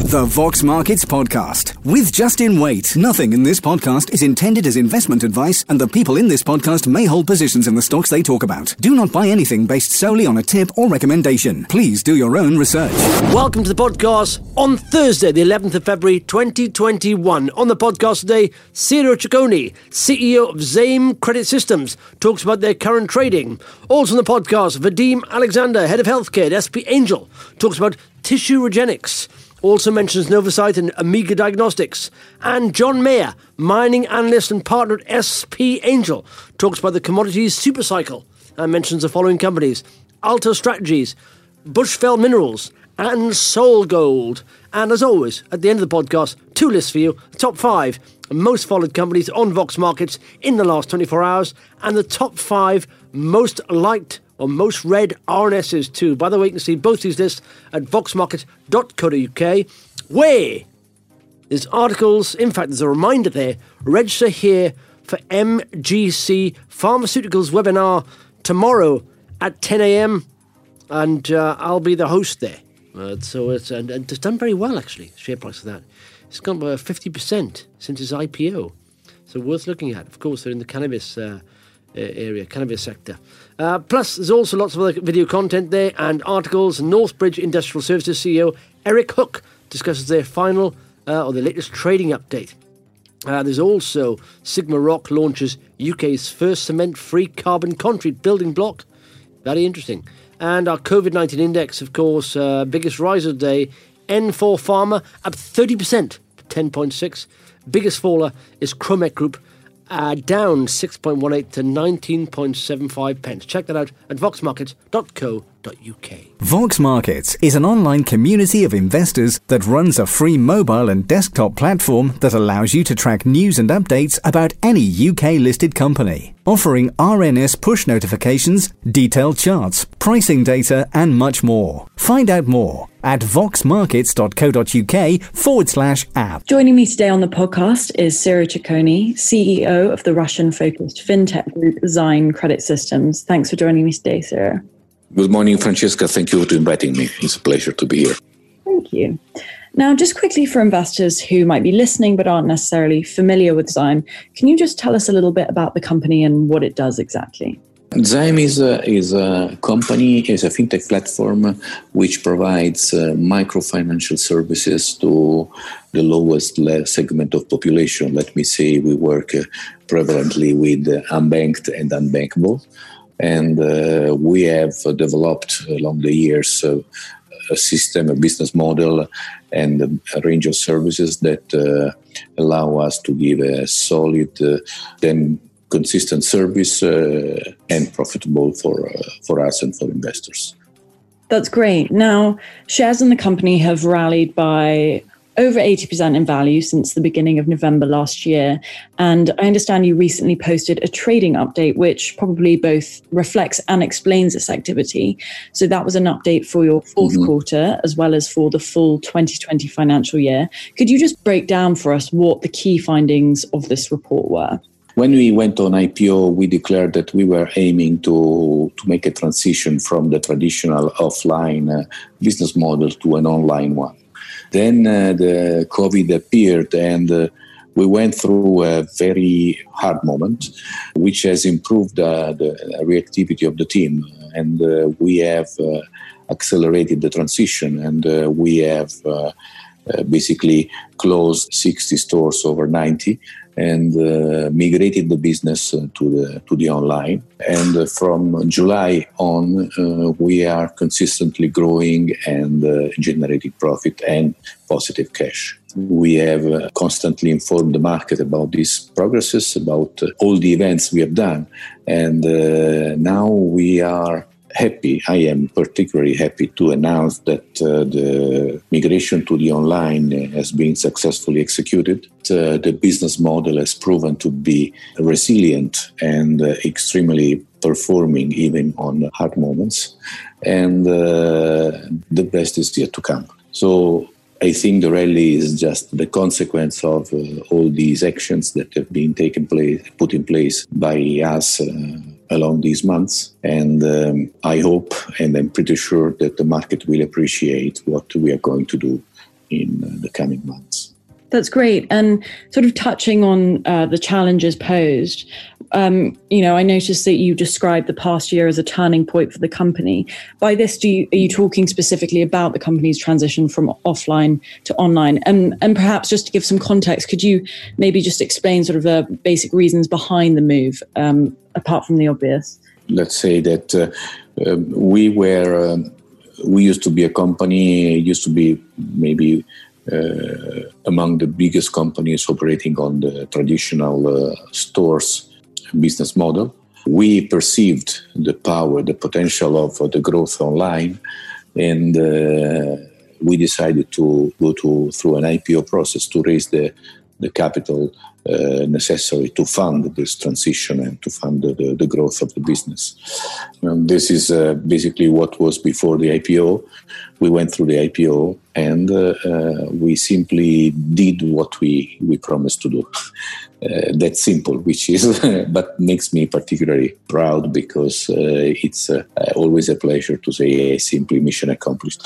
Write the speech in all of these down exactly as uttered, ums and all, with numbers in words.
The Vox Markets Podcast with Justin Waite. Nothing in this podcast is intended as investment advice, and the people in this podcast may hold positions in the stocks they talk about. Do not buy anything based solely on a tip or recommendation. Please do your own research. Welcome to the podcast on Thursday, the eleventh of February, twenty twenty-one. On the podcast today, Ciro Ciccone, C E O of Zaim Credit Systems, talks about their current trading. Also on the podcast, Vadim Alexander, Head of Healthcare at S P Angel, talks about tissue Regenix. Also mentions Novocyte and Amiga Diagnostics. And John Mayer, mining analyst and partner at S P Angel, talks about the commodities supercycle and mentions the following companies: Alto Strategies, Bushveld Minerals, and Soul Gold. And as always, at the end of the podcast, two lists for you: the top five most followed companies on Vox Markets in the last twenty-four hours, and the top five most liked or most read R N Ss too. By the way, you can see both these lists at vox market dot co dot uk, where there's articles. In fact, there's a reminder there. Register here for M G C Pharmaceuticals webinar tomorrow at ten a.m. and uh, I'll be the host there. Uh, so it's and, and it's done very well, actually. Share price of that, it's gone by fifty percent since its I P O. So worth looking at. Of course, they're in the cannabis uh, area, cannabis sector. Uh, plus, there's also lots of other video content there and articles. Northbridge Industrial Services C E O Eric Hook discusses their final uh, or the latest trading update. Uh, there's also Sigma Rock launches U K's first cement-free carbon concrete building block. Very interesting. And our COVID nineteen index, of course, uh, biggest rise of the day, N four Pharma, up thirty percent, ten point six. Biggest faller is Cromet Group, uh, down six point one eight to nineteen point seven five pence. Check that out at vox markets dot co dot uk. Vox Markets is an online community of investors that runs a free mobile and desktop platform that allows you to track news and updates about any U K-listed company, offering R N S push notifications, detailed charts, pricing data, and much more. Find out more at vox markets dot co dot uk forward slash app. Joining me today on the podcast is Ciro Ciccone, C E O of the Russian-focused fintech group Zaim Credit Systems. Thanks for joining me today, Ciro. Good morning, Francesca. Thank you for inviting me. It's a pleasure to be here. Thank you. Now, just quickly for investors who might be listening but aren't necessarily familiar with Zaim, can you just tell us a little bit about the company and what it does exactly? Zaim is a, is a company, is a fintech platform which provides uh, microfinancial services to the lowest segment of population. Let me say we work uh, prevalently with uh, unbanked and unbankable. And uh, we have developed along the years uh, a system, a business model, and a range of services that uh, allow us to give a solid uh, then consistent service uh, and profitable for uh, for us and for investors. That's great. Now, shares in the company have rallied by over eighty percent in value since the beginning of November last year. And I understand you recently posted a trading update, which probably both reflects and explains this activity. So that was an update for your fourth mm-hmm. quarter, as well as for the full twenty twenty financial year. Could you just break down for us what the key findings of this report were? When we went on I P O, we declared that we were aiming to, to make a transition from the traditional offline uh, business model to an online one. Then uh, the COVID appeared, and uh, we went through a very hard moment, which has improved uh, the reactivity of the team. And uh, we have uh, accelerated the transition, and uh, we have uh, uh, basically closed sixty stores over ninety, and uh, migrated the business uh, to the to the online. And uh, from July on, uh, we are consistently growing and uh, generating profit and positive cash. We have uh, constantly informed the market about these progresses, about uh, all the events we have done, and uh, now we are happy. I am particularly happy to announce that uh, the migration to the online has been successfully executed. Uh, the business model has proven to be resilient and uh, extremely performing even on hard moments. And uh, the best is yet to come. So I think the rally is just the consequence of uh, all these actions that have been taken place, put in place by us uh, along these months. And um, I hope, and I'm pretty sure that the market will appreciate what we are going to do in the coming months. That's great. And sort of touching on uh, the challenges posed, um, you know, I noticed that you described the past year as a turning point for the company. By this, do you, are you talking specifically about the company's transition from offline to online? And, and perhaps just to give some context, could you maybe just explain sort of the basic reasons behind the move, um, apart from the obvious? Let's say that uh, uh, we were, um, we used to be a company, used to be maybe Uh, among the biggest companies operating on the traditional uh, stores business model. We perceived the power, the potential of uh, the growth online, and uh, we decided to go to through an I P O process to raise the, the capital uh, necessary to fund this transition and to fund the, the, the growth of the business. Um, this is uh, basically what was before the I P O. We went through the I P O and uh, uh, we simply did what we, we promised to do. Uh, that's simple, which is, but makes me particularly proud because uh, it's uh, always a pleasure to say simply mission accomplished.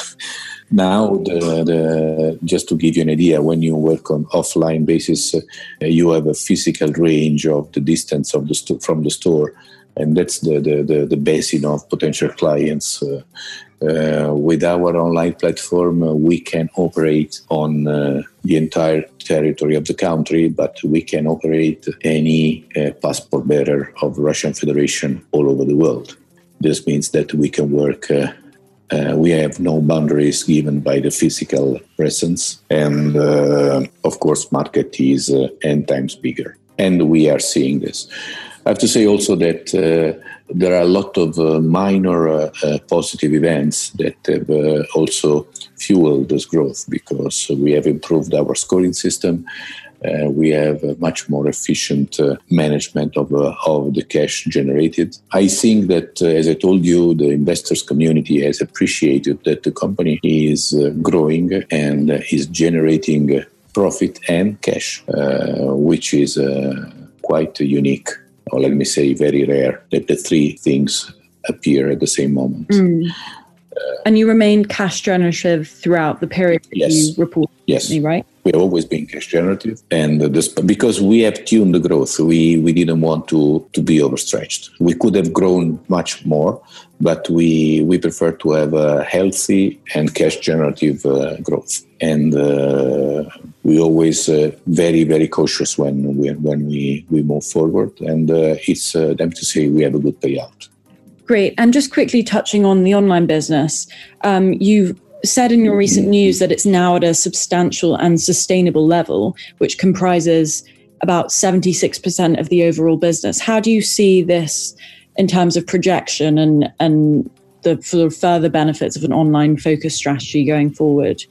Now, the, the, just to give you an idea, when you work on offline basis, uh, you have a physical range of the distance of the sto- from the store, and that's the, the, the, the basin of potential clients. Uh, Uh, with our online platform, uh, we can operate on uh, the entire territory of the country, but we can operate any uh, passport bearer of Russian Federation all over the world. This means that we can work, uh, uh, we have no boundaries given by the physical presence. And uh, of course, market is uh, n times bigger. And we are seeing this. I have to say also that uh, there are a lot of uh, minor uh, uh, positive events that have uh, also fueled this growth because we have improved our scoring system. Uh, we have a much more efficient uh, management of, uh, of the cash generated. I think that, uh, as I told you, the investors community has appreciated that the company is uh, growing and uh, is generating profit and cash, uh, which is uh, quite unique. Or let me say, very rare that the three things appear at the same moment. Mm. Uh, and you remained cash generative throughout the period that yes. you reported yes. to me, right? We have always been cash generative. And this, because we have tuned the growth, we, we didn't want to, to be overstretched. We could have grown much more, but we, we prefer to have a healthy and cash generative uh, growth. And uh, we always uh, very, very cautious when we when we, we move forward. And uh, it's uh, them to say we have a good payout. Great. And just quickly touching on the online business, um, you've said in your recent news that it's now at a substantial and sustainable level, which comprises about seventy-six percent of the overall business. How do you see this in terms of projection and, and the sort of further benefits of an online focused strategy going forward?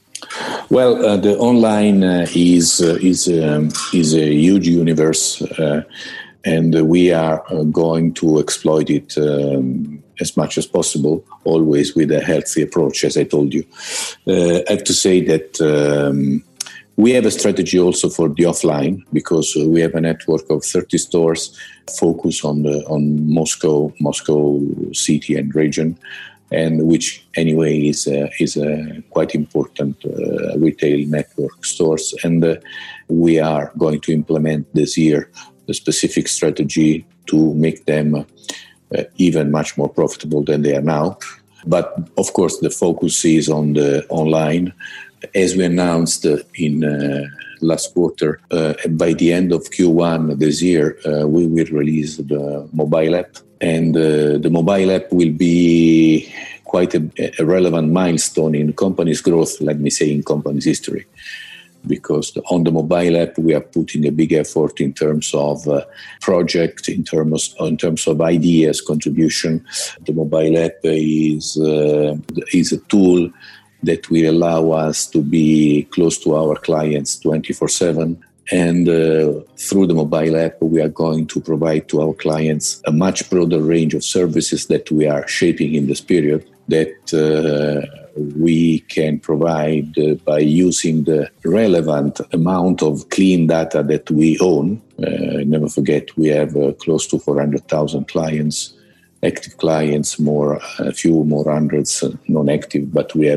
Well, uh, the online uh, is uh, is um, is a huge universe, uh, and we are uh, going to exploit it um, as much as possible, always with a healthy approach, as I told you. Uh, I have to say that um, we have a strategy also for the offline because we have a network of thirty stores focused on the on Moscow, Moscow city and region. And which anyway is a, is a quite important uh, retail network stores. And uh, we are going to implement this year the specific strategy to make them uh, even much more profitable than they are now. But of course, the focus is on the online. As we announced uh, in uh, last quarter, uh, by the end of Q one this year, uh, we will release the mobile app. And uh, the mobile app will be quite a, a relevant milestone in the company's growth, let me say, in company's history. Because on the mobile app, we are putting a big effort in terms of uh, project, in terms, in terms of ideas, contribution. The mobile app is, uh, is a tool that will allow us to be close to our clients twenty-four seven. And uh, through the mobile app, we are going to provide to our clients a much broader range of services that we are shaping in this period that uh, we can provide uh, by using the relevant amount of clean data that we own. Uh, never forget, we have uh, close to four hundred thousand clients, active clients, more a few more hundreds uh, non-active, but we have a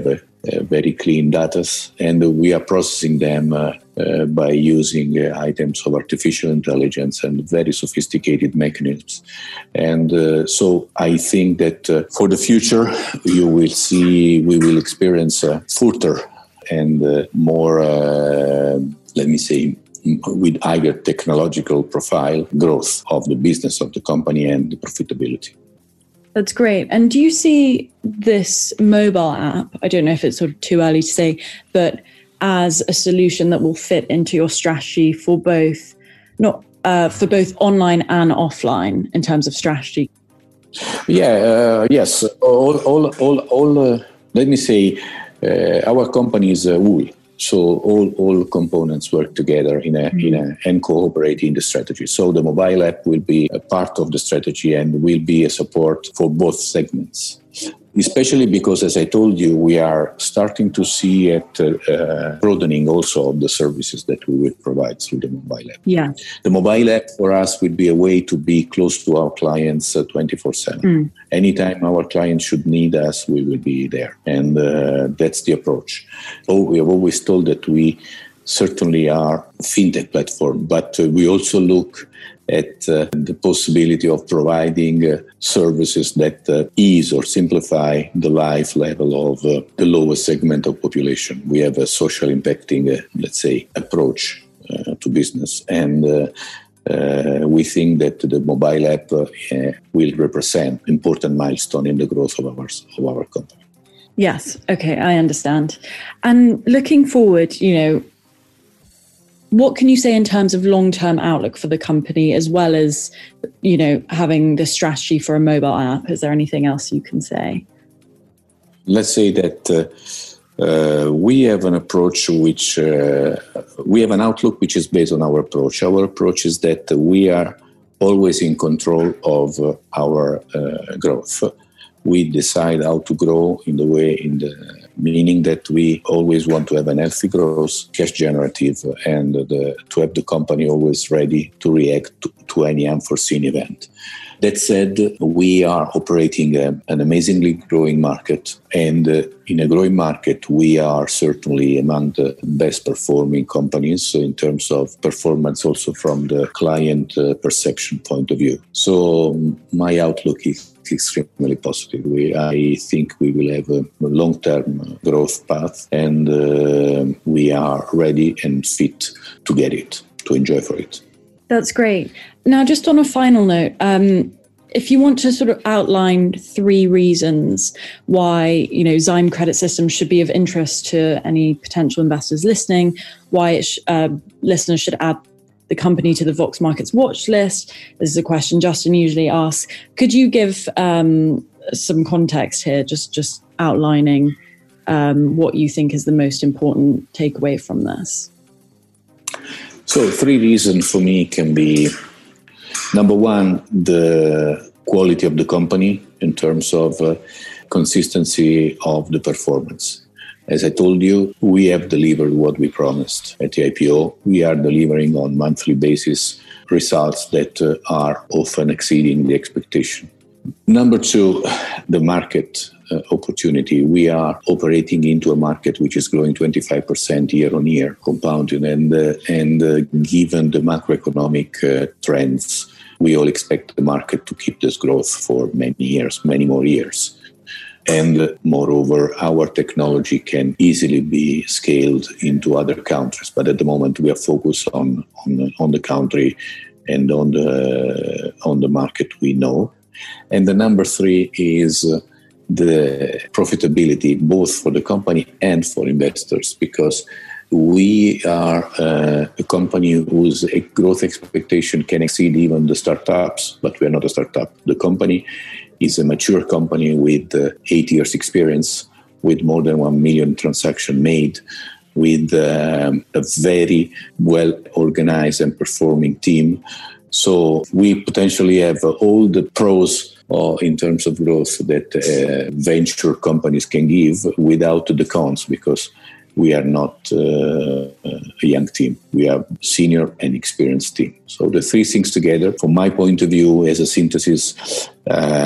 uh, very clean data, and we are processing them uh, uh, by using uh, items of artificial intelligence and very sophisticated mechanisms. And uh, so I think that uh, for the future, you will see, we will experience uh, further and uh, more, uh, let me say, with higher technological profile growth of the business of the company and the profitability. That's great. And do you see this mobile app, I don't know if it's sort of too early to say, but as a solution that will fit into your strategy for both, not uh, for both online and offline in terms of strategy? Yeah, uh, yes. All, all, all, all uh, let me say, uh, our company is uh, wool. So all, all components work together in a, mm-hmm. in a, and cooperate in the strategy. So the mobile app will be a part of the strategy and will be a support for both segments. Especially because, as I told you, we are starting to see it uh, uh, broadening also of the services that we will provide through the mobile app. Yeah. The mobile app for us will be a way to be close to our clients uh, twenty-four seven. Mm. Anytime our clients should need us, we will be there. And uh, that's the approach. Oh, we have always told that we certainly are a fintech platform, but uh, we also look at uh, the possibility of providing uh, services that uh, ease or simplify the life level of uh, the lowest segment of population. We have a social impacting, uh, let's say, approach uh, to business. And uh, uh, we think that the mobile app uh, will represent important milestone in the growth of our, of our company. Yes. Okay, I understand. And looking forward, you know, what can you say in terms of long-term outlook for the company, as well as, you know, having the strategy for a mobile app? Is there anything else you can say? Let's say that uh, uh, we have an approach which, uh, we have an outlook which is based on our approach. Our approach is that we are always in control of uh, our uh, growth. We decide how to grow in the way, in the meaning that we always want to have an healthy growth, cash generative, and the, to have the company always ready to react to, to any unforeseen event. That said, we are operating a, an amazingly growing market, and uh, in a growing market, we are certainly among the best performing companies in terms of performance, also from the client uh, perception point of view. So my outlook is extremely positive. We, I think we will have a long-term growth path, and uh, we are ready and fit to get it, to enjoy for it. That's great. Now, just on a final note, um, if you want to sort of outline three reasons why, you know, Zyme Credit Systems should be of interest to any potential investors listening, why it sh- uh, listeners should add the company to the Vox Markets watch list. This is a question Justin usually asks. Could you give um, some context here, just, just outlining um, what you think is the most important takeaway from this? So three reasons for me can be, number one, the quality of the company in terms of uh, consistency of the performance. As I told you, we have delivered what we promised at the I P O. We are delivering on monthly basis results that uh, are often exceeding the expectation. Number two, the market uh, opportunity. We are operating into a market which is growing twenty-five percent year on year, compounded, and, uh, and uh, given the macroeconomic uh, trends, we all expect the market to keep this growth for many years, many more years. And moreover, our technology can easily be scaled into other countries. But at the moment, we are focused on, on, on the country and on the, on the market we know. And the number three is the profitability, both for the company and for investors, because we are uh, a company whose growth expectation can exceed even the startups, but we are not a startup. The company is a mature company with uh, eight years experience, with more than one million transactions made, with um, a very well-organized and performing team. So we potentially have uh, all the pros uh, in terms of growth that uh, venture companies can give without the cons, because we are not uh, a young team. We are senior and experienced team. So the three things together, from my point of view, as a synthesis, um,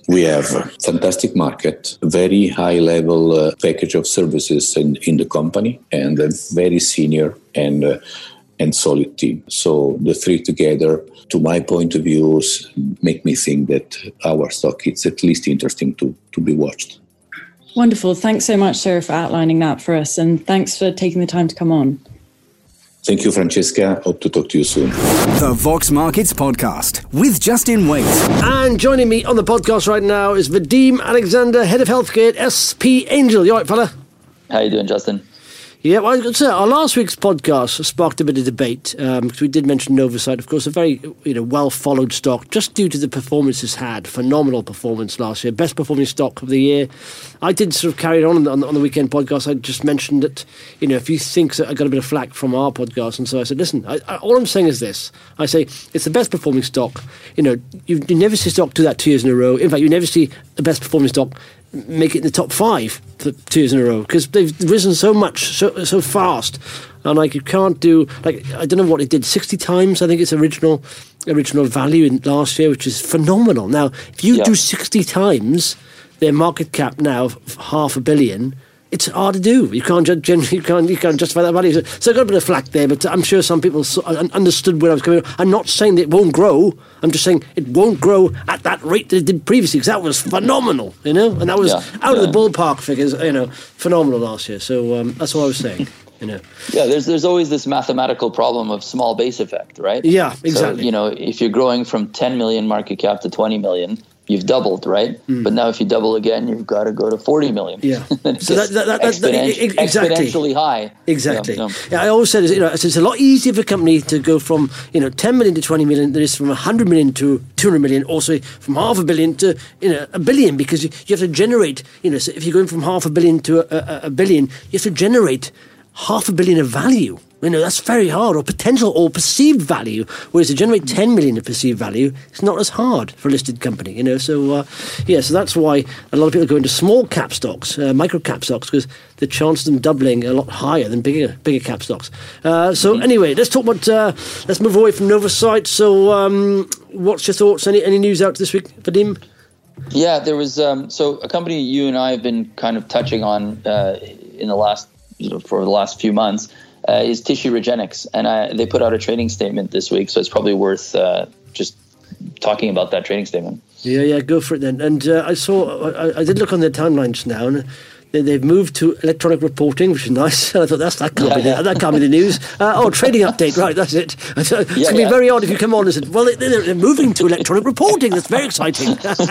We have a fantastic market, very high level uh, package of services in, in the company, and a very senior and uh, and solid team. So the three together, to my point of view, make me think that our stock is at least interesting to, to be watched. Wonderful. Thanks so much, sir, for outlining that for us. And thanks for taking the time to come on. Thank you, Francesca. Hope to talk to you soon. The Vox Markets Podcast with Justin Waite. And joining me on the podcast right now is Vadim Alexander, Head of Healthcare at S P Angel. You all right, fella? How you doing, Justin? Yeah, well, I was going to say, our last week's podcast sparked a bit of debate, um, because we did mention Novacyt, of course, a very you know well-followed stock, just due to the performance it's had. Phenomenal performance last year, best performing stock of the year. I did sort of carry it on on the, on the weekend podcast. I just mentioned that, you know, if you think that I got a bit of flack from our podcast, and so I said, listen, I, I, all I'm saying is this. I say, it's the best performing stock. You know, you, you never see stock do that two years in a row. In fact, you never see the best performing stock make it in the top five for two years in a row, because they've risen so much, so so fast, and like you can't do like I don't know what it did sixty times. I think it's original original value in last year, which is phenomenal. Now, if you yeah. do sixty times their market cap now, f- half a billion. It's hard to do. You can't generally, you can't you can't justify that value. So, so I got a bit of flack there, but I'm sure some people understood where I was coming from. I'm not saying that it won't grow. I'm just saying it won't grow at that rate that it did previously, because that was phenomenal, you know, and that was yeah, out yeah. of the ballpark figures, you know, phenomenal last year. So um, that's what I was saying, you know. Yeah, there's there's always this mathematical problem of small base effect, right? Yeah, exactly. So, you know, if you're growing from ten million market cap to twenty million, you've doubled, right? Mm. But now if you double again, you've got to go to forty million. Yeah. So that, that, that, exponent- that, exactly. exponentially high. Exactly. Yeah, no. yeah, I always said, you know, it's, it's a lot easier for a company to go from, you know, ten million to twenty million than it is from one hundred million to two hundred million, also from half a billion to, you know, a billion, because you, you have to generate, you know, so if you're going from half a billion to a, a, a billion, you have to generate half a billion of value. You know, that's very hard, or potential or perceived value, whereas to generate ten million of perceived value, it's not as hard for a listed company, you know. So, uh, yeah, so that's why a lot of people go into small cap stocks, uh, micro cap stocks, because the chance of them doubling are a lot higher than bigger bigger cap stocks. Uh, so, mm-hmm. anyway, let's talk about, uh, let's move away from Novacyt. So, um, what's your thoughts? Any, any news out this week, Vadim? Yeah, there was, um, so a company you and I have been kind of touching on uh, in the last, you know, for the last few months. Uh, is Tissue Regenix, and I, they put out a trading statement this week, so it's probably worth uh, just talking about that trading statement. Yeah, yeah, go for it then. And uh, I saw, I, I did look on their timeline just now, and they, they've moved to electronic reporting, which is nice. I thought that's that can't yeah, be yeah. the, that can't be the news. Uh, oh, trading update, right? That's it. It's yeah, going to be yeah. very odd if you come on and said, "Well, they, they're moving to electronic reporting." That's very exciting.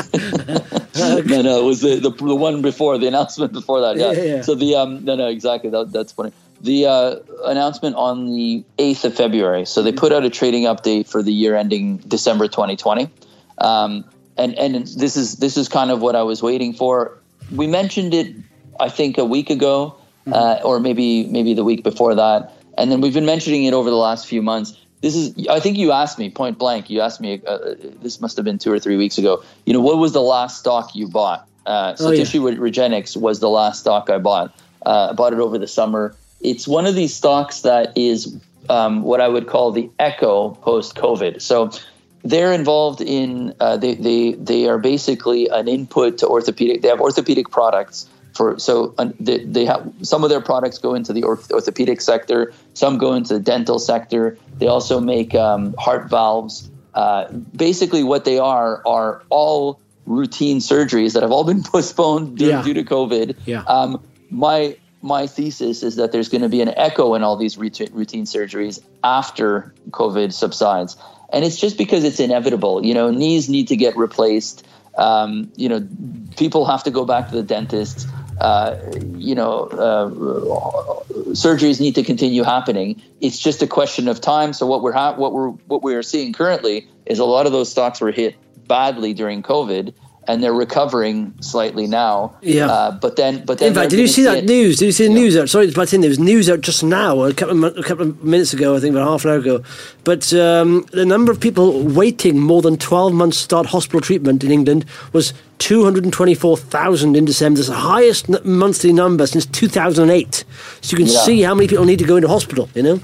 no, no, it was the, the the one before the announcement before that. Yeah. Yeah, yeah. So the um, no, no, exactly. That, that's funny. The uh, announcement on the eighth of February. So they put out a trading update for the year ending December twenty twenty. Um, and and this is this is kind of what I was waiting for. We mentioned it, I think, a week ago, uh, or maybe maybe the week before that. And then we've been mentioning it over the last few months. This is, I think you asked me point blank, you asked me, uh, this must have been two or three weeks ago, you know, what was the last stock you bought? Uh, so oh, yeah. Tissue Regenix was the last stock I bought. Uh, I bought it over the summer. It's one of these stocks that is um, what I would call the echo post-COVID. So they're involved in, uh, they, they they are basically an input to orthopedic. They have orthopedic products for, so uh, they, they have, some of their products go into the orth- orthopedic sector, some go into the dental sector. They also make um, heart valves. Uh, basically what they are are all routine surgeries that have all been postponed due, yeah. due to COVID. Yeah. Um, my My thesis is that there's going to be an echo in all these routine surgeries after COVID subsides. And it's just because it's inevitable. You know, knees need to get replaced. Um, you know, people have to go back to the dentist. Uh, you know, uh, surgeries need to continue happening. It's just a question of time. So what we're ha- what we're what we're seeing currently is a lot of those stocks were hit badly during COVID, and they're recovering slightly now. Yeah. Uh, but then, but then. In fact, did you see that it, news? Did you see the yeah. news out? Sorry, but there was news out just now, a couple of, a couple of minutes ago, I think about half an hour ago. But um, the number of people waiting more than twelve months to start hospital treatment in England was two hundred twenty-four thousand in December. It's the highest n- monthly number since two thousand eight. So you can yeah. see how many people need to go into hospital, you know?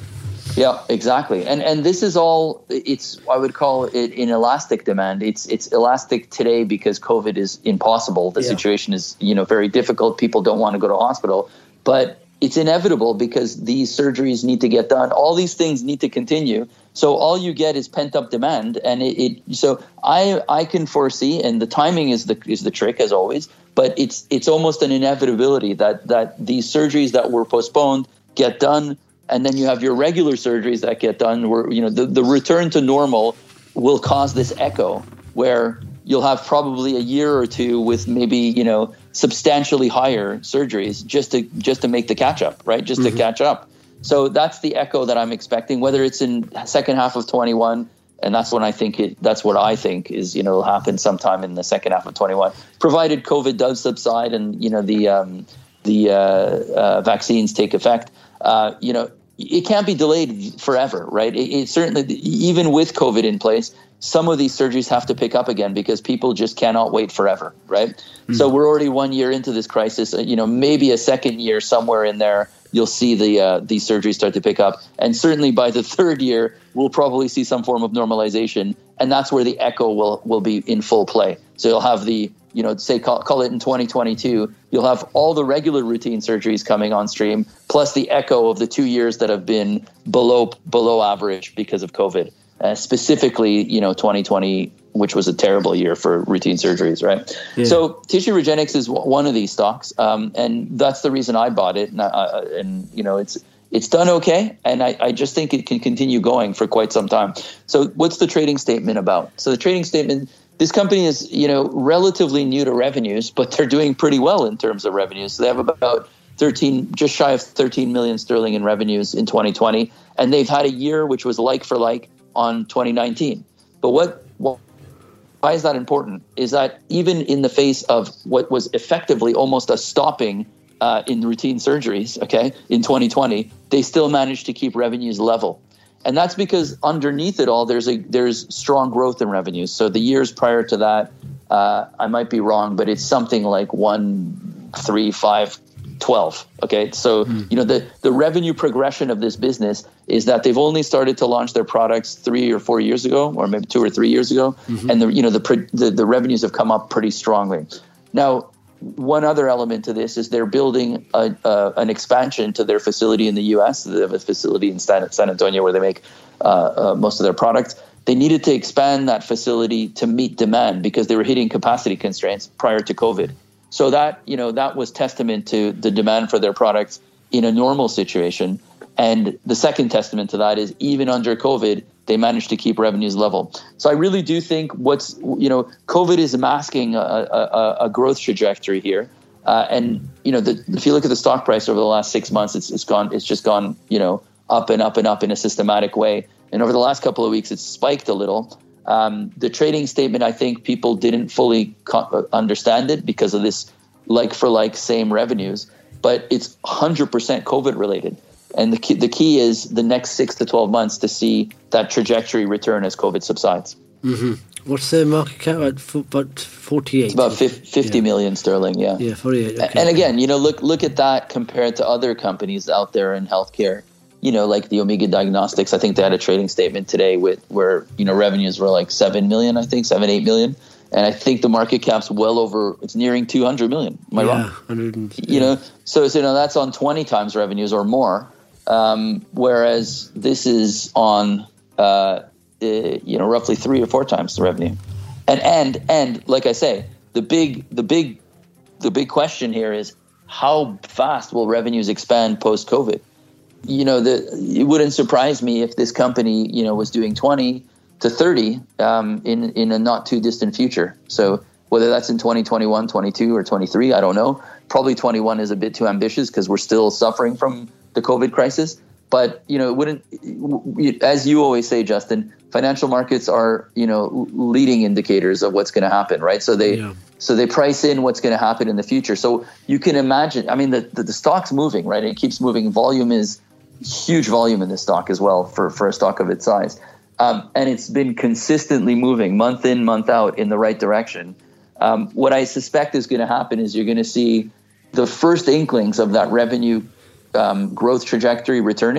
Yeah, exactly. And and this is all, it's, I would call it an elastic demand. It's it's elastic today because COVID is impossible. The yeah. situation is, you know, very difficult. People don't want to go to hospital, but it's inevitable because these surgeries need to get done. All these things need to continue. So all you get is pent up demand. And it, it so I I can foresee, and the timing is the is the trick as always, but it's it's almost an inevitability that that these surgeries that were postponed get done. And then you have your regular surgeries that get done where, you know, the, the return to normal will cause this echo where you'll have probably a year or two with maybe, you know, substantially higher surgeries just to just to make the catch up, right? Just mm-hmm. to catch up. So that's the echo that I'm expecting, whether it's in second half of twenty-one. And that's when I think it, that's what I think is, you know, will happen sometime in the second half of twenty-one, provided COVID does subside and, you know, the, um, the uh, uh, vaccines take effect. Uh, you know, it can't be delayed forever, right? It, it certainly, even with COVID in place, some of these surgeries have to pick up again because people just cannot wait forever, right? Mm-hmm. So we're already one year into this crisis. You know, maybe a second year somewhere in there, you'll see the uh, these surgeries start to pick up, and certainly by the third year, we'll probably see some form of normalization, and that's where the echo will will be in full play. So you'll have the, you know, say call, call it in twenty twenty-two, you'll have all the regular routine surgeries coming on stream, plus the echo of the two years that have been below below average because of COVID. Uh, specifically, you know, twenty twenty, which was a terrible year for routine surgeries, right? Yeah. So Tissue Regenix is w- one of these stocks, um, and that's the reason I bought it. And, I, and you know, it's it's done okay, and I, I just think it can continue going for quite some time. So what's the trading statement about? So the trading statement, this company is, you know, relatively new to revenues, but they're doing pretty well in terms of revenues. So they have about thirteen, just shy of thirteen million sterling in revenues in twenty twenty, and they've had a year which was like for like on twenty nineteen. But what, what why is that important? Is that even in the face of what was effectively almost a stopping uh, in routine surgeries, okay, in twenty twenty, they still managed to keep revenues level. And that's because underneath it all, there's a there's strong growth in revenues. So the years prior to that, uh, I might be wrong, but it's something like one, three, five, twelve. Okay, so mm. you know the the revenue progression of this business is that they've only started to launch their products three or four years ago, or maybe two or three years ago, mm-hmm. and the you know the, the the revenues have come up pretty strongly. Now, one other element to this is they're building a, uh, an expansion to their facility in the U S. They have a facility in San, San Antonio where they make uh, uh, most of their products. They needed to expand that facility to meet demand because they were hitting capacity constraints prior to COVID. So that, you know, that was testament to the demand for their products in a normal situation. And the second testament to that is even under COVID, they managed to keep revenues level. So I really do think what's, you know, COVID is masking a, a, a growth trajectory here. Uh, and, you know, the, if you look at the stock price over the last six months, it's it's gone, it's just gone, you know, up and up and up in a systematic way. And over the last couple of weeks, it's spiked a little. Um, the trading statement, I think people didn't fully co- understand it because of this like for like same revenues, but it's one hundred percent COVID related. And the key, the key is the next six to twelve months to see that trajectory return as COVID subsides. Mm-hmm. What's the market cap at? About forty-eight? It's about fifty yeah. million sterling, yeah. Yeah, forty-eight. Okay. And again, you know, look look at that compared to other companies out there in healthcare. You know, like the Omega Diagnostics, I think they had a trading statement today with where, you know, revenues were like seven million, I think, seven, eight million. And I think the market cap's well over, it's nearing two hundred million. Am I yeah, wrong? one hundred and, yeah. You know, so, so, you know, that's on twenty times revenues or more. Um, whereas this is on, uh, uh, you know, roughly three or four times the revenue. And, and, and like I say, the big, the big, the big question here is how fast will revenues expand post-COVID? You know, the, it wouldn't surprise me if this company, you know, was doing twenty to thirty um, in, in a not too distant future. So whether that's in twenty twenty-one, twenty-two or twenty-three, I don't know. Probably twenty-one is a bit too ambitious because we're still suffering from the COVID crisis. But, you know, it wouldn't, as you always say, Justin, financial markets are, you know, leading indicators of what's going to happen, right? So they, yeah. so they price in what's going to happen in the future. So you can imagine, I mean, the, the, the stock's moving, right? It keeps moving. Volume is huge volume in this stock as well for, for a stock of its size. Um, and it's been consistently moving month in, month out in the right direction. Um, what I suspect is going to happen is you're going to see the first inklings of that revenue um, growth trajectory returning.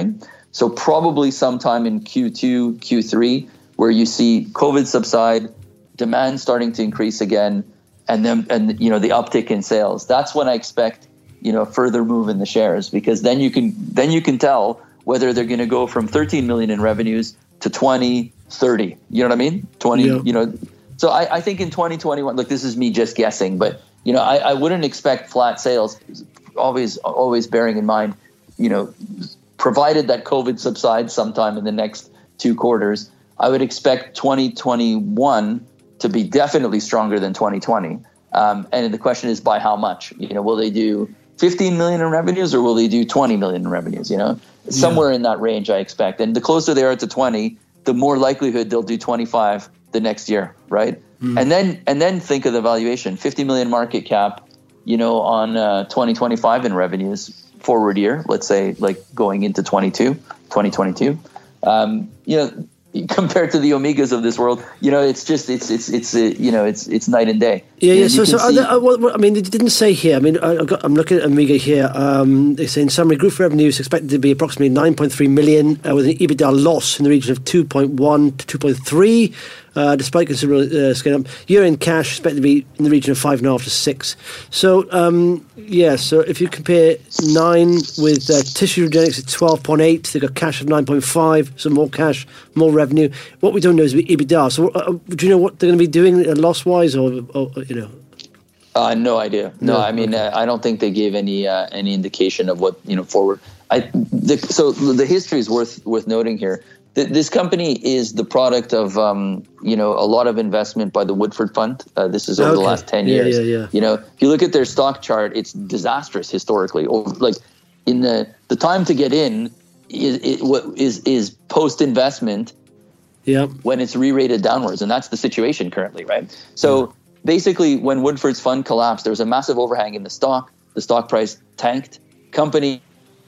So probably sometime in Q two, Q three, where you see COVID subside, demand starting to increase again, and then and you know the uptick in sales. That's when I expect you know further move in the shares, because then you can then you can tell whether they're going to go from thirteen million in revenues to twenty, thirty. You know what I mean? twenty. Yeah. You know. So I, I think in twenty twenty-one. Look, this is me just guessing, but you know I, I wouldn't expect flat sales. Always always bearing in mind, you know, provided that COVID subsides sometime in the next two quarters, I would expect twenty twenty-one to be definitely stronger than twenty twenty. Um, and the question is by how much? You know, will they do fifteen million in revenues or will they do twenty million in revenues? You know, yeah. Somewhere in that range, I expect. And the closer they are to twenty, the more likelihood they'll do twenty-five the next year, right? Mm. And then and then think of the valuation: fifty million market cap, you know, on uh, twenty twenty-five in revenues forward year. Let's say like going into twenty-two, twenty twenty-two. Um, you know. Compared to the Omegas of this world, you know, it's just it's it's it's uh, you know it's it's night and day. Yeah, yeah. And So, so see, there, uh, what, what, I mean, they didn't say here. I mean, I, I've got, I'm looking at Omega here. Um, they say in summary, group revenues expected to be approximately nine point three million, uh, with an EBITDA loss in the region of two point one to two point three. Uh, despite considerable uh, scale up, year-end cash expected to be in the region of five and a half to six. So, um, yeah. So, if you compare nine with uh, Tissue Regenix at twelve point eight, they've got cash of nine point five. So more cash, more revenue. What we don't know is EBITDA. So, uh, do you know what they're going to be doing uh, loss-wise, or, or you know? Uh, no idea. No, no I mean, okay. uh, I don't think they gave any uh, any indication of what you know forward. I the, so the history is worth worth noting here. This company is the product of, um, you know, a lot of investment by the Woodford Fund. Uh, this is over okay. the last ten yeah, years. Yeah, yeah. You know, if you look at their stock chart, it's disastrous historically. Or like in the the time to get in is is is post investment. Yeah. When it's re-rated downwards, and that's the situation currently, right? So yeah. basically, when Woodford's fund collapsed, there was a massive overhang in the stock. The stock price tanked. Company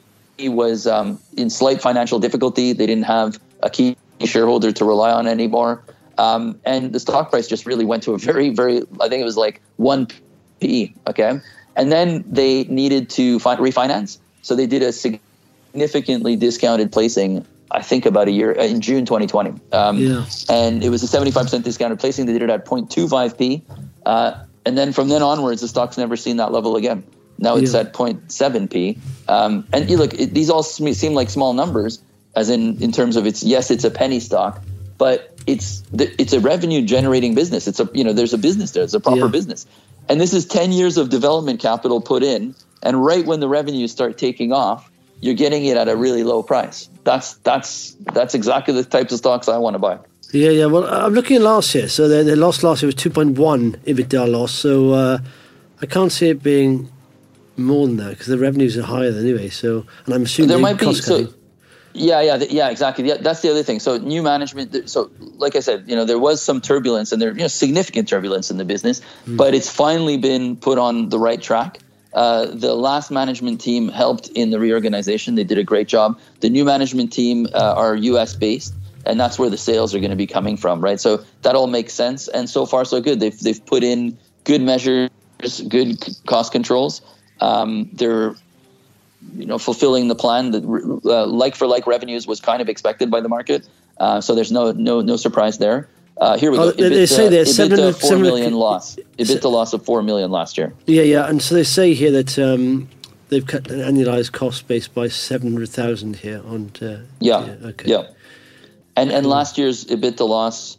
was um, in slight financial difficulty. They didn't have a key shareholder to rely on anymore. Um, and the stock price just really went to a very, very, I think it was like one P E, okay? And then they needed to fi- refinance. So they did a significantly discounted placing, I think about a year, in June twenty twenty. Um, yeah. And it was a seventy-five percent discounted placing. They did it at zero point two five P. Uh, and then from then onwards, the stock's never seen that level again. Now it's yeah. at zero point seven P. Um, and you look, it, these all seem like small numbers, as in in terms of it's, yes, it's a penny stock, but it's it's a revenue generating business. It's a, you know, there's a business there. It's a proper yeah. business. And this is ten years of development capital put in. And right when the revenues start taking off, you're getting it at a really low price. That's that's that's exactly the types of stocks I want to buy. Yeah, yeah. Well, I'm looking at last year. So their, their loss last year was two point one EBITDA loss. So uh, I can't see it being more than that because the revenues are higher anyway. So, and I'm assuming there might be cost cutting. So, yeah, yeah, yeah, exactly. Yeah, that's the other thing. So new management. So like I said, you know, there was some turbulence and there, you know, significant turbulence in the business, mm. but it's finally been put on the right track. Uh, the last management team helped in the reorganization. They did a great job. The new management team uh, are U S based, and that's where the sales are going to be coming from, right? So that all makes sense. And so far, so good. They've they've put in good measures, good cost controls. Um, they're you know fulfilling the plan that uh, like for like revenues was kind of expected by the market. Uh, so there's no no no surprise there. Uh, here we oh, go. EBITDA, they say there's EBITDA four million loss. EBITDA loss of four million last year. Yeah, yeah, and so they say here that um, they've cut an annualized cost base by seven hundred thousand here on. Uh, yeah, yeah, okay. yeah, and and last year's EBITDA loss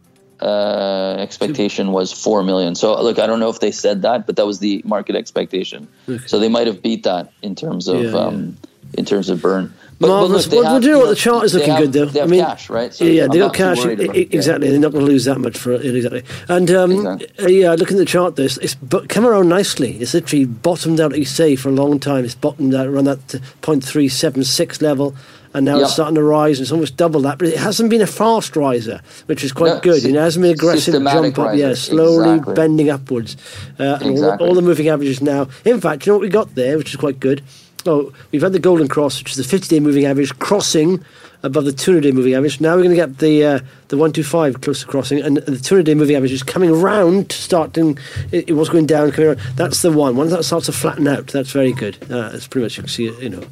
uh, expectation was four million. So look, I don't know if they said that, but that was the market expectation. Okay. So they might have beat that in terms of yeah, um, yeah. in terms of burn. But, Marvelous. But look, well, have, do you know what? The chart is looking have, good, though. They have I mean, cash, right? So yeah, they got cash. Exactly. Yeah. They're not going to lose that much for it. Exactly. And um, exactly. Uh, yeah, looking at the chart, this it's come around nicely. It's literally bottomed out, like you say, for a long time. It's bottomed out around that zero point three seven six level, and now yep. it's starting to rise. And it's almost double that, but it hasn't been a fast riser, which is quite no, good. Sy- you know, it hasn't been an aggressive jump up. Riser. Yeah, slowly exactly. bending upwards. Uh, exactly. all, all the moving averages now. In fact, you know what we got there, which is quite good. Oh, we've had the golden cross, which is the fifty-day moving average, crossing above the two hundred-day moving average. Now we're going to get the uh, the one twenty-five close to crossing, and the two hundred-day moving average is coming around, starting. It, it was going down, coming around. That's the one. Once that starts to flatten out, that's very good. Uh, it's pretty much you can see it, you know.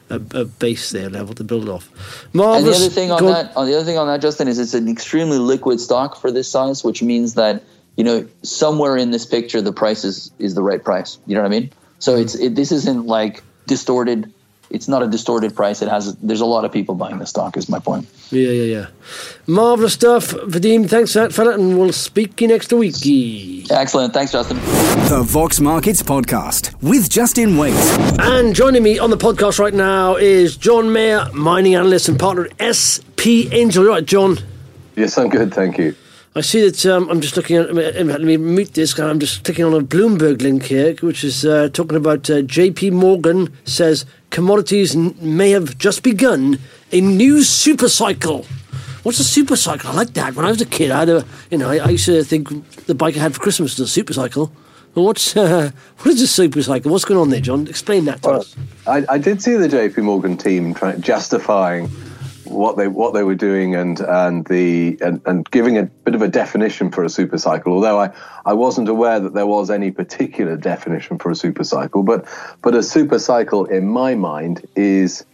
a, a base there level to build off. Marvelous. And the other thing on Go that, on the other thing on that, Justin, is it's an extremely liquid stock for this size, which means that, you know, somewhere in this picture, the price is, is the right price. You know what I mean? So it's it, this isn't like distorted. It's not a distorted price. It has. There's a lot of people buying the stock, is my point. Yeah, yeah, yeah. Marvellous stuff. Vadim, thanks for that, fella, and we'll speak to you next week. Excellent. Thanks, Justin. The Vox Markets Podcast with Justin Waite. And joining me on the podcast right now is John Mayer, mining analyst and partner at S P Angel. Right, John? Yes, I'm good, thank you. I see that um, I'm just looking at, let me mute this, I'm just clicking on a Bloomberg link here, which is uh, talking about uh, J P Morgan says commodities n- may have just begun a new super cycle. What's a super cycle? I like that. When I was a kid, I had a, you know, I, I used to think the bike I had for Christmas was a super cycle. Well, what's, uh, what is a super cycle? What's going on there, John? Explain that to well, us. I, I did see the J P Morgan team trying justifying what they what they were doing and and the and, and giving a bit of a definition for a super cycle, although I, I wasn't aware that there was any particular definition for a super cycle, but but a super cycle in my mind is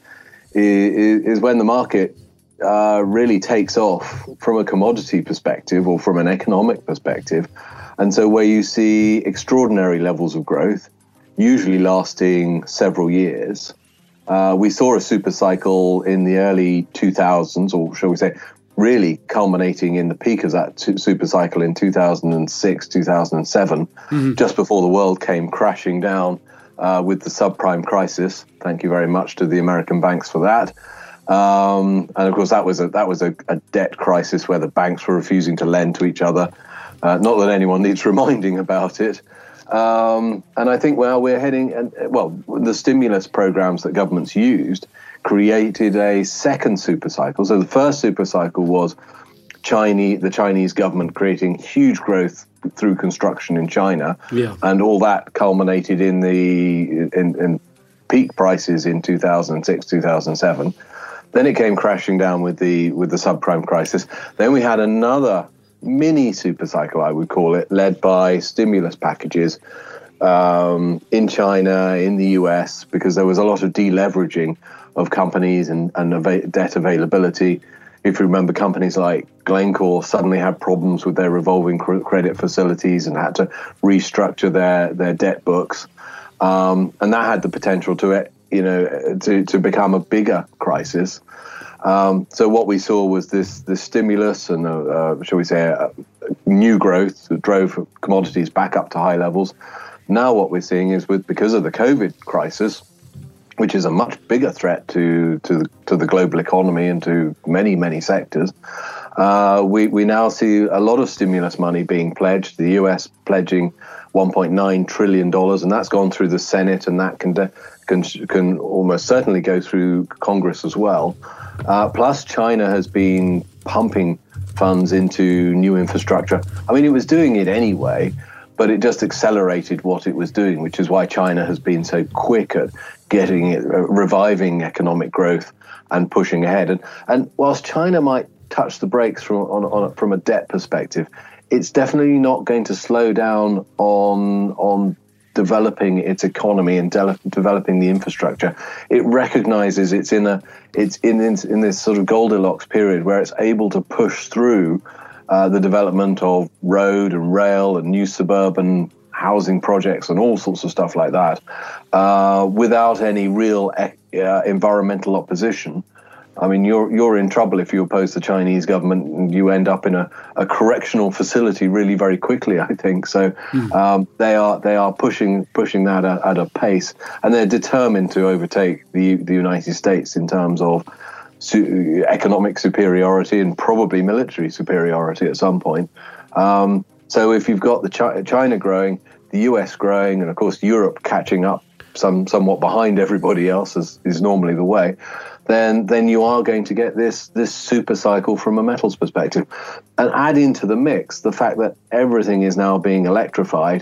is, is when the market uh, really takes off from a commodity perspective or from an economic perspective, and so where you see extraordinary levels of growth, usually lasting several years. Uh, we saw a super cycle in the early two thousands, or shall we say, really culminating in the peak of that super cycle in two thousand six, two thousand seven, mm-hmm. just before the world came crashing down uh, with the subprime crisis. Thank you very much to the American banks for that. Um, and of course, that was a that was a, a debt crisis where the banks were refusing to lend to each other. Uh, not that anyone needs reminding about it. Um, and I think, well, we're heading, and well, the stimulus programs that governments used created a second super cycle. So the first super cycle was Chinese, the Chinese government creating huge growth through construction in China, yeah. and all that culminated in the in, in peak prices in two thousand six, two thousand seven. Then it came crashing down with the with the subprime crisis. Then we had another mini super cycle, I would call it, led by stimulus packages um, in China, in the U S, because there was a lot of deleveraging of companies and, and av- debt availability. If you remember, companies like Glencore suddenly had problems with their revolving cr- credit facilities and had to restructure their, their debt books. Um, and that had the potential to, you know, to, to become a bigger crisis. Um, so what we saw was this this stimulus and, uh, uh, shall we say, uh, new growth that drove commodities back up to high levels. Now what we're seeing is, with because of the COVID crisis, which is a much bigger threat to to, to the global economy and to many, many sectors, uh, we, we now see a lot of stimulus money being pledged, the U S pledging one point nine trillion dollars, and that's gone through the Senate, and that can de- can, can almost certainly go through Congress as well. Uh, plus, China has been pumping funds into new infrastructure. I mean, it was doing it anyway, but it just accelerated what it was doing, which is why China has been so quick at getting it, uh, reviving economic growth and pushing ahead. And, and whilst China might touch the brakes from, on, on, from a debt perspective, it's definitely not going to slow down on on developing its economy and de- developing the infrastructure. It recognizes it's in a it's in in this sort of Goldilocks period where it's able to push through uh, the development of road and rail and new suburban housing projects and all sorts of stuff like that uh, without any real uh, environmental opposition. I mean, you're you're in trouble if you oppose the Chinese government, and you end up in a, a correctional facility really very quickly, I think. So mm. um, they are they are pushing pushing that at, at a pace, and they're determined to overtake the the United States in terms of su- economic superiority and probably military superiority at some point. Um, so if you've got the Chi- China growing, the U S growing, and of course Europe catching up some somewhat behind everybody else, as is normally the way, then then you are going to get this this super cycle from a metals perspective. And add into the mix the fact that everything is now being electrified,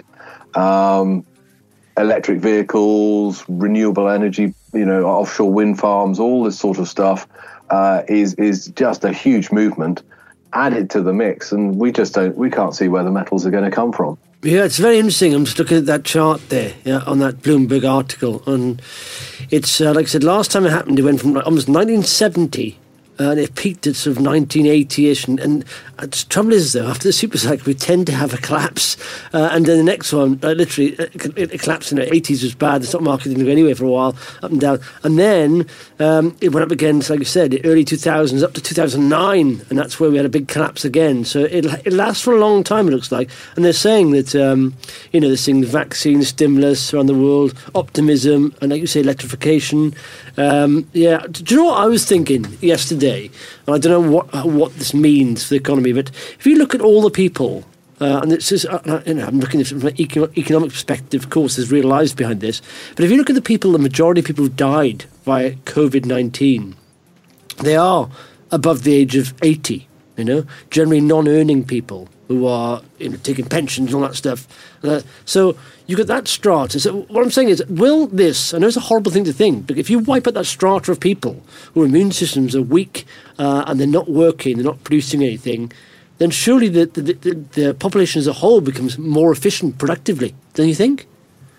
um, electric vehicles, renewable energy, you know, offshore wind farms, all this sort of stuff uh, is is just a huge movement. Add it to the mix, and we just don't we can't see where the metals are going to come from. Yeah, it's very interesting. I'm just looking at that chart there, yeah, on that Bloomberg article. And it's, uh, like I said, last time it happened, it went from almost nineteen seventy, uh, and it peaked at sort of nineteen eighty-ish. And, and the trouble is, though, after the super cycle, we tend to have a collapse. Uh, and then the next one, uh, literally, it, it collapsed in the eighties was bad. The stock market didn't go anywhere for a while, up and down. And then um, it went up again, like you said, the early two thousands, up to two thousand nine. And that's where we had a big collapse again. So it, it lasts for a long time, it looks like. And they're saying that, um, you know, they're seeing the vaccine, stimulus around the world, optimism, and like you say, electrification. Um, yeah, do you know what I was thinking yesterday? And I don't know what what this means for the economy, but if you look at all the people, uh, and it's just, uh, you know, I'm looking at it from an eco- economic perspective, of course, there's real lives behind this, but if you look at the people, the majority of people who died via COVID nineteen, they are above the age of eighty, you know, generally non-earning people who are, you know, taking pensions and all that stuff. Uh, so you've got that strata. So what I'm saying is, will this, I know it's a horrible thing to think, but if you wipe out that strata of people whose immune systems are weak uh, and they're not working, they're not producing anything, then surely the, the, the, the population as a whole becomes more efficient productively, don't you think?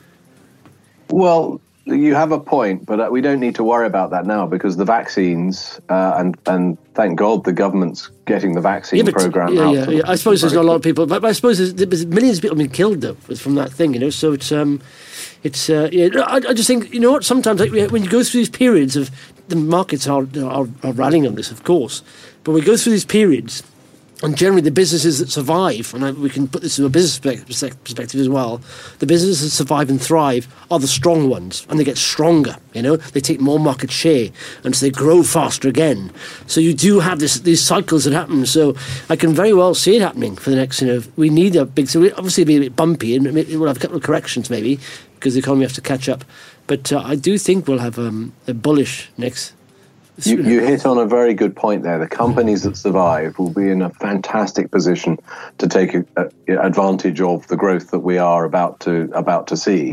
Well, you have a point, but we don't need to worry about that now because the vaccines, uh, and and thank God the government's getting the vaccine yeah, but, program yeah, out. Yeah, yeah. I suppose there's not a lot of people, but, but I suppose there's, there's millions of people have been killed though from that thing, you know. So it's um, it's uh, yeah. I, I just think, you know what, sometimes like, when you go through these periods of the markets are, are are rallying on this, of course, but we go through these periods. And generally, the businesses that survive, and I, we can put this in a business perspective as well, the businesses that survive and thrive are the strong ones, and they get stronger, you know? They take more market share, and so they grow faster again. So you do have this, these cycles that happen. So I can very well see it happening for the next, you know, we need a big, so we obviously it'll be a bit bumpy, and we'll have a couple of corrections maybe, because the economy has to catch up. But uh, I do think we'll have um, a bullish next. You, you hit on a very good point there. The companies that survive will be in a fantastic position to take a, a, advantage of the growth that we are about to about to see.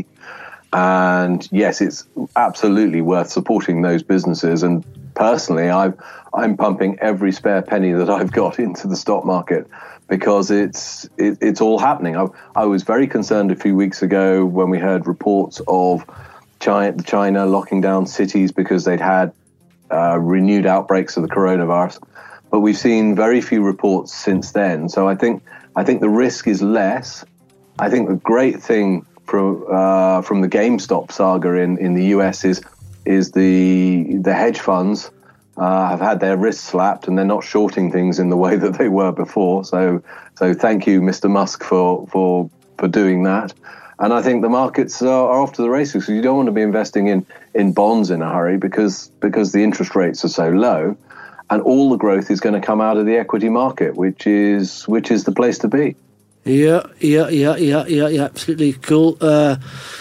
And yes, it's absolutely worth supporting those businesses. And personally, I've, I'm pumping every spare penny that I've got into the stock market because it's it, it's all happening. I, I was very concerned a few weeks ago when we heard reports of China, China locking down cities because they'd had Uh, renewed outbreaks of the coronavirus, but we've seen very few reports since then. So I think I think the risk is less. I think the great thing from uh, from the GameStop saga in, in the U S is is the the hedge funds uh, have had their wrists slapped and they're not shorting things in the way that they were before. So so thank you, Mister Musk, for for for doing that. And I think the markets are, are off to the races because you don't want to be investing in, in bonds in a hurry because because the interest rates are so low, and all the growth is going to come out of the equity market, which is which is the place to be. Yeah, yeah, yeah, yeah, yeah, yeah. Absolutely cool. Uh,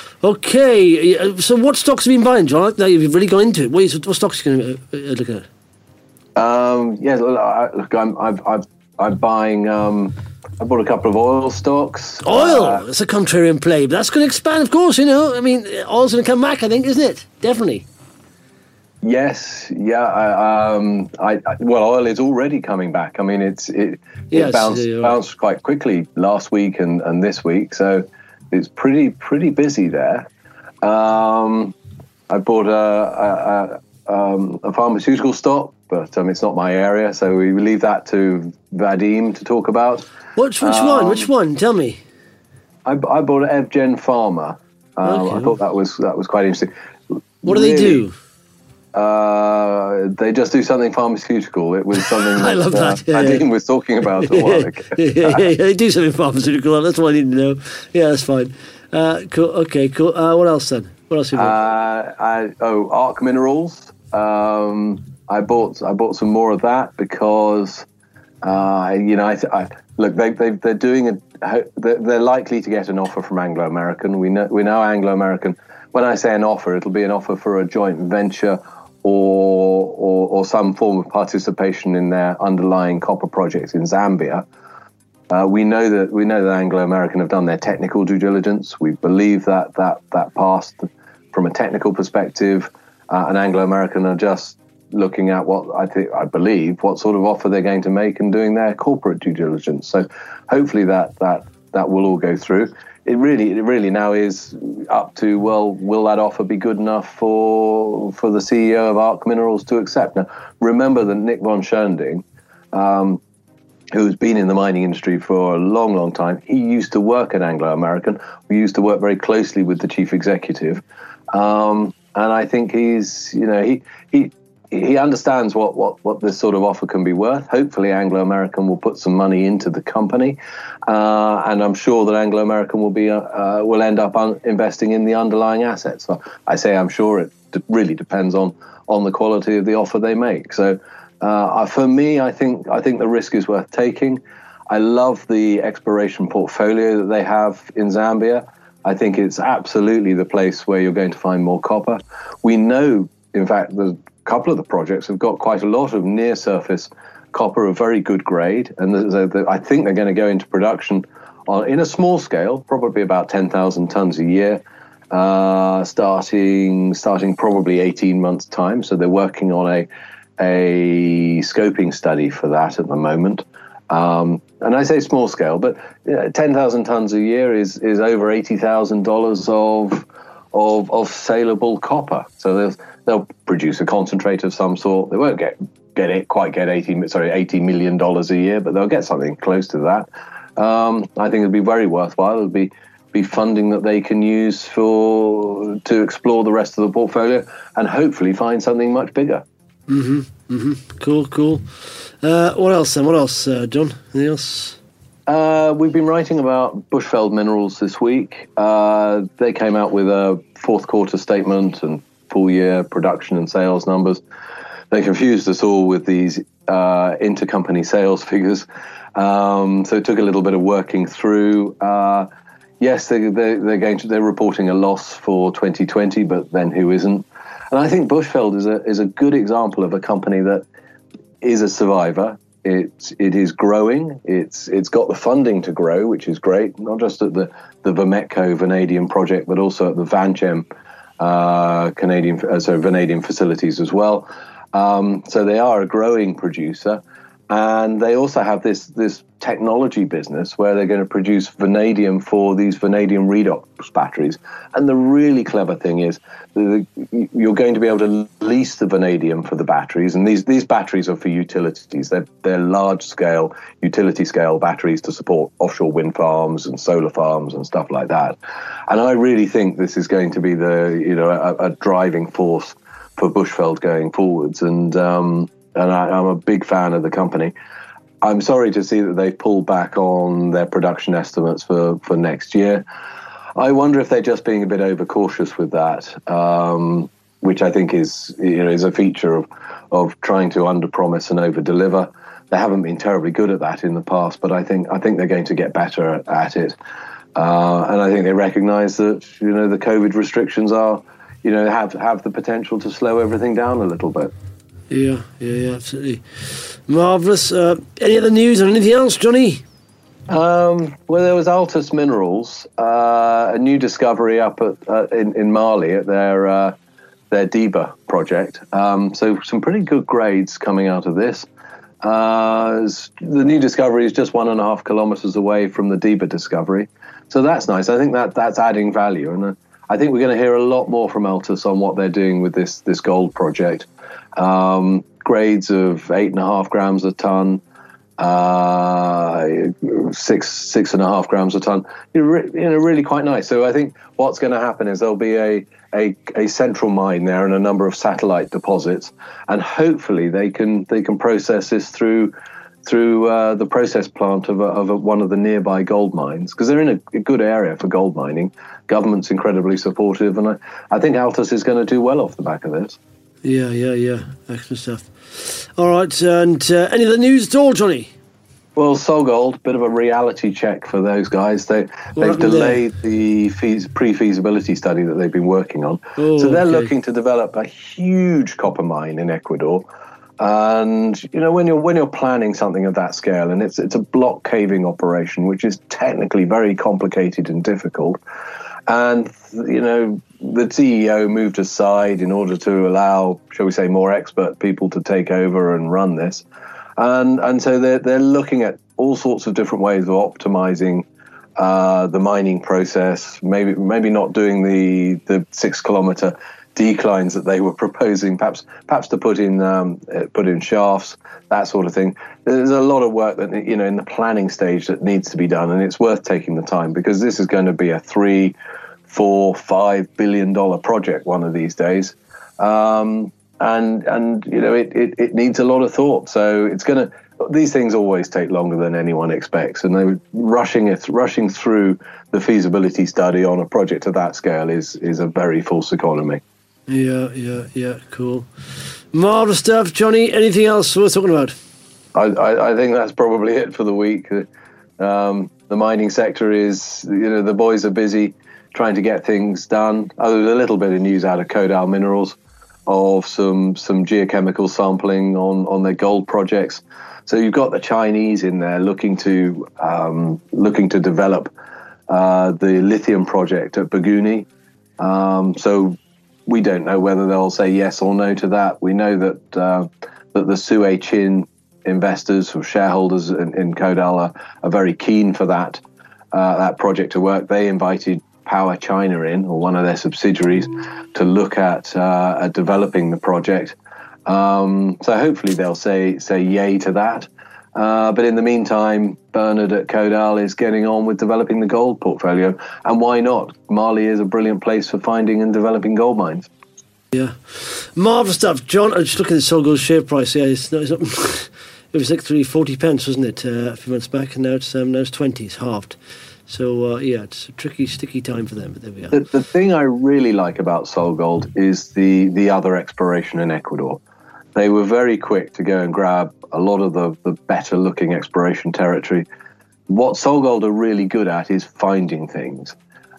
okay, so what stocks have you been buying, John? Now you've really gone into it. What, is, what stocks are you going to look at? Um, yeah, look, I'm I've, I've, I'm buying. Um, I bought a couple of oil stocks. Oil? Uh, That's a contrarian play, but that's going to expand, of course, you know. I mean, oil's going to come back, I think, isn't it? Definitely. Yes, yeah. I, um, I, I, well, oil is already coming back. I mean, it's it, yes, it bounced, right. bounced quite quickly last week and, and this week, so it's pretty pretty busy there. Um, I bought a, a, a, um, a pharmaceutical stock, but um, it's not my area, so we leave that to Vadim to talk about. Which which um, one? Which one? Tell me. I, I bought Evgen Pharma. Um, okay. I thought that was that was quite interesting. What do really, they do? Uh, they just do something pharmaceutical. It was something that, I love that. Uh, yeah, Vadim yeah. was talking about a while ago. yeah, yeah, yeah, they do something pharmaceutical. That's what I need to know. Yeah, that's fine. Uh, cool. Okay, cool. Uh, what else then? What else? Have you uh, I, oh, Arc Minerals. Um, I bought I bought some more of that because uh, you know I, I look they they they're doing a they're, they're likely to get an offer from Anglo American. We know we know Anglo American. When I say an offer, it'll be an offer for a joint venture or or, or some form of participation in their underlying copper projects in Zambia. Uh, we know that we know that Anglo American have done their technical due diligence. We believe that that that passed from a technical perspective, uh, and Anglo American are just looking at what I think, I believe, what sort of offer they're going to make and doing their corporate due diligence. So hopefully that that that will all go through. It really, it really now is up to, well, will that offer be good enough for for the C E O of Arc Minerals to accept? Now, remember that Nick von Schoending, um, who's been in the mining industry for a long, long time, he used to work at Anglo American. We used to work very closely with the chief executive, um, and I think he's, you know, he he. He understands what, what, what this sort of offer can be worth. Hopefully, Anglo American will put some money into the company, uh, and I'm sure that Anglo American will be uh, uh, will end up un- investing in the underlying assets. So I say I'm sure it d- really depends on on the quality of the offer they make. So uh, for me, I think I think the risk is worth taking. I love the exploration portfolio that they have in Zambia. I think it's absolutely the place where you're going to find more copper. We know, in fact, the couple of the projects have got quite a lot of near-surface copper of very good grade, and the, the, I think they're going to go into production on, in a small scale, probably about ten thousand tons a year, uh, starting starting probably eighteen months' time. So they're working on a a scoping study for that at the moment. Um, and I say small scale, but you know, ten thousand tons a year is is over eighty thousand dollars of of of saleable copper. So there's they'll produce a concentrate of some sort. They won't get get it quite get eighty sorry eighty million dollars a year, but they'll get something close to that. Um, I think it'll be very worthwhile. It'll be be funding that they can use for to explore the rest of the portfolio and hopefully find something much bigger. Mm-hmm. Mm-hmm. Cool. Cool. Uh, what else then? What else, uh, John? Anything else? Uh, we've been writing about Bushveld Minerals this week. Uh, they came out with a fourth quarter statement and full year production and sales numbers. They confused us all with these uh, intercompany sales figures. Um, so it took a little bit of working through. Uh, yes, they, they, they're going to, they're reporting a loss for twenty twenty, but then who isn't? And I think Bushveld is a is a good example of a company that is a survivor. It it is growing. It's it's got the funding to grow, which is great. Not just at the the Vametco vanadium project, but also at the Vanchem uh, Canadian uh, sorry vanadium facilities as well. Um, so they are a growing producer, and they also have this this technology business where they're going to produce vanadium for these vanadium redox batteries. And the really clever thing is that you're going to be able to lease the vanadium for the batteries, and these these batteries are for utilities. They're they're large scale utility scale batteries to support offshore wind farms and solar farms and stuff like that. And I really think this is going to be the you know a, a driving force for Bushveld going forwards, and um, and I, I'm a big fan of the company. I'm sorry to see that they've pulled back on their production estimates for, for next year. I wonder if they're just being a bit overcautious with that, um, which I think is you know is a feature of of trying to underpromise and overdeliver. They haven't been terribly good at that in the past, but I think I think they're going to get better at, at it. Uh, and I think they recognise that you know the COVID restrictions are. You know, have have the potential to slow everything down a little bit. Yeah, yeah, yeah, absolutely. Marvellous. Uh, any other news or anything else, Johnny? Um, well, there was Altus Minerals, uh, a new discovery up at uh, in, in Mali at their uh, their Diba project. Um, so some pretty good grades coming out of this. Uh, the new discovery is just one and a half kilometres away from the Diba discovery. So that's nice. I think that that's adding value. And uh, I think we're going to hear a lot more from Altus on what they're doing with this this gold project. Um, grades of eight and a half grams a ton, uh, six six and a half grams a ton. You know, re- you know, really quite nice. So I think what's going to happen is there'll be a, a a central mine there and a number of satellite deposits, and hopefully they can they can process this through. through uh, the process plant of, a, of a, one of the nearby gold mines, because they're in a, a good area for gold mining. Government's incredibly supportive, and I, I think Altus is going to do well off the back of this. Yeah, yeah, yeah. Excellent stuff. All right, and uh, any other news at all, Johnny? Well, SolGold, bit of a reality check for those guys. They, they've delayed there? the fees, pre-feasibility study that they've been working on. Oh, so they're okay. looking to develop a huge copper mine in Ecuador. And you know when you're when you're planning something of that scale, and it's it's a block caving operation, which is technically very complicated and difficult. And you know the C E O moved aside in order to allow, shall we say, more expert people to take over and run this. And and so they're they're looking at all sorts of different ways of optimizing uh, the mining process, maybe maybe not doing the the six kilometer declines that they were proposing, perhaps perhaps to put in um, put in shafts, that sort of thing. There's a lot of work that, you know, in the planning stage that needs to be done, and it's worth taking the time, because this is going to be a three, four, five billion dollar project one of these days, um, and and you know it, it it needs a lot of thought. So it's going to. These things always take longer than anyone expects, and they rushing it, rushing through the feasibility study on a project of that scale is is a very false economy. Yeah, yeah, yeah, cool. Marvellous stuff. Johnny, anything else worth talking about? I, I, I think that's probably it for the week. Um, the mining sector is, you know, the boys are busy trying to get things done. Oh, there's a little bit of news out of Kodal Minerals of some some geochemical sampling on, on their gold projects. So you've got the Chinese in there looking to um, looking to develop uh, the lithium project at Bougouni. Um, so we don't know whether they'll say yes or no to that. We know that uh, that the Sue Chin investors or shareholders in, in Kodal are, are very keen for that uh, that project to work. They invited Power China in, or one of their subsidiaries, to look at uh, at developing the project. Um, so hopefully they'll say say yay to that. Uh, but in the meantime, Bernard at Kodal is getting on with developing the gold portfolio. And why not? Mali is a brilliant place for finding and developing gold mines. Yeah. Marvellous stuff. John, I was just looking at SolGold's share price. Yeah, it's not, it's not, it was like three forty pence, wasn't it, uh, a few months back? And now it's, um, now it's twenty. It's halved. So, uh, yeah, it's a tricky, sticky time for them, but there we are. The, the thing I really like about SolGold is the, the other exploration in Ecuador. They were very quick to go and grab a lot of the, the better-looking exploration territory. What SolGold are really good at is finding things.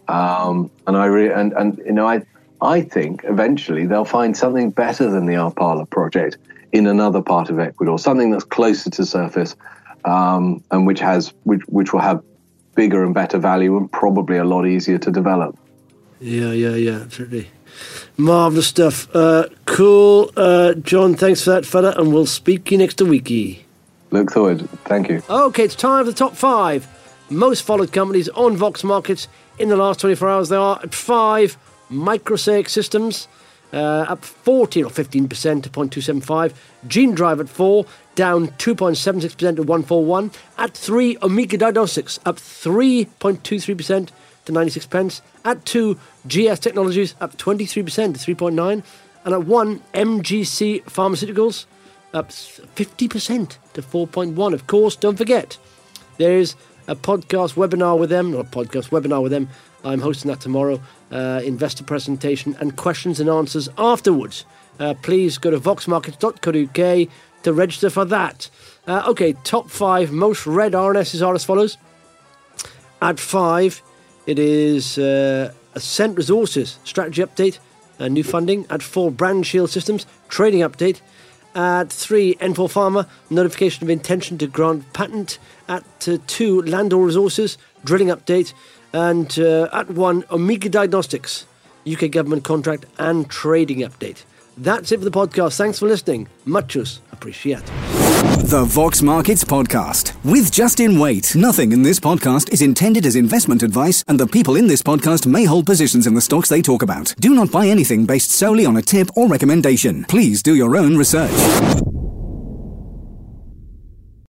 Um, and, I re- and, and you know, I I think eventually they'll find something better than the Arpala project in another part of Ecuador, something that's closer to surface, um, and which has which which will have bigger and better value and probably a lot easier to develop. Yeah, yeah, yeah, absolutely. Marvellous stuff. Uh, cool. Uh, John, thanks for that, fella, and we'll speak you next weeky. Look forward. Thank you. Okay, it's time for the top five most followed companies on Vox Markets in the last twenty-four hours. They are at five, Microsaic Systems, uh, up fourteen or fifteen percent to zero point two seven five. GeneDrive at four, down two point seven six percent to one forty-one. At three, Omega Diagnostics, up three point two three percent to ninety-six pence. At two, G S Technologies, up twenty-three percent to three point nine. And at one, M G C Pharmaceuticals, up fifty percent to four point one. Of course, don't forget, there is a podcast webinar with them, or a podcast webinar with them. I'm hosting that tomorrow. Uh, investor presentation and questions and answers afterwards. Uh, please go to vox markets dot co dot U K to register for that. Uh, okay, top five most read R N Ss are as follows. At five, it is uh, Ascent Resources strategy update, uh, new funding. At four, Brand Shield Systems trading update. At three, N four Pharma notification of intention to grant patent. At uh, two, Landor Resources drilling update. And uh, at one, Omega Diagnostics U K government contract and trading update. That's it for the podcast. Thanks for listening. Muchos appreciate. The Vox Markets Podcast with Justin Waite. Nothing in this podcast is intended as investment advice, and the people in this podcast may hold positions in the stocks they talk about. Do not buy anything based solely on a tip or recommendation. Please do your own research.